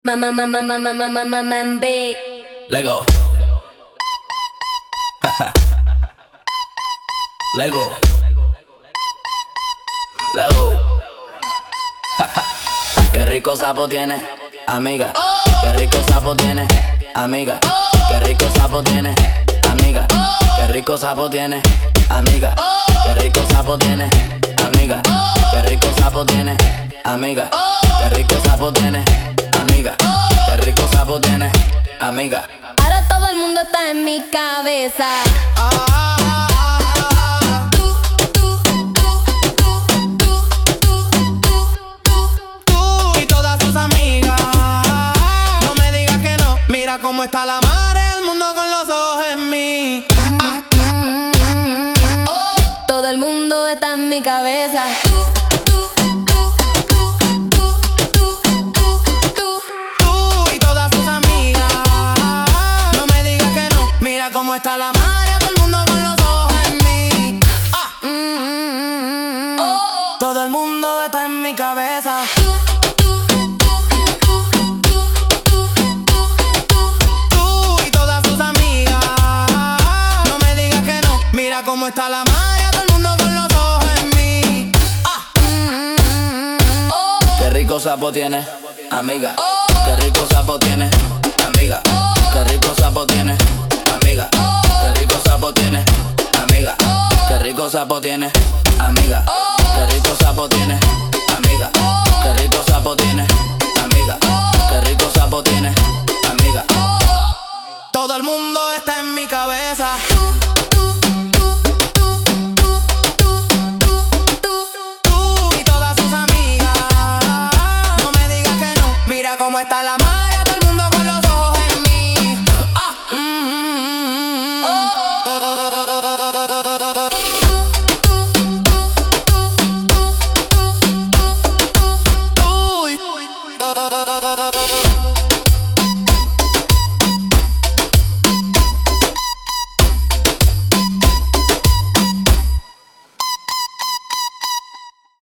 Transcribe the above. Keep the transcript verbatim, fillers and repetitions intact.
Mama, mama, mama, mama, mama, mambe. Lego. Lego. Lego. Qué rico sapo tiene, amiga. Qué rico sapo tiene, amiga. Qué rico sapo tiene, amiga. Qué rico sapo tiene, amiga. Qué rico sapo tiene, amiga. Qué rico sapo tiene, amiga. Qué rico sapo tiene, amiga. Qué rico sapo tiene, amiga. Ahora todo el mundo está en mi cabeza. Tú y todas tus amigas. No me digas que no. Mira cómo está la mar, el mundo con los ojos en mí. Todo el mundo está en mi cabeza. Tú y todas tus amigas. No me digas que no. Mira cómo está la mar, todo el mundo con los ojos en mí. Ah. Todo el mundo está en mi cabeza. Tú y todas tus amigas. No me digas que no. Mira cómo está la mar, todo el mundo con los ojos en mí. Ah. Qué rico sapo tiene, amiga. Qué rico sapo tiene, amiga. Qué rico sapo tiene, amiga. Qué rico sapo tiene, amiga. Qué rico sapo tiene, amiga. Qué rico sapo tiene, amiga. Qué rico sapo tiene, amiga. Qué rico sapo tiene, amiga. Todo el mundo está en mi cabeza. Tú y todas sus amigas. No me digas que no. Mira cómo está la mar, todo el mundo con los ojos en mí. Ah, mm, mm,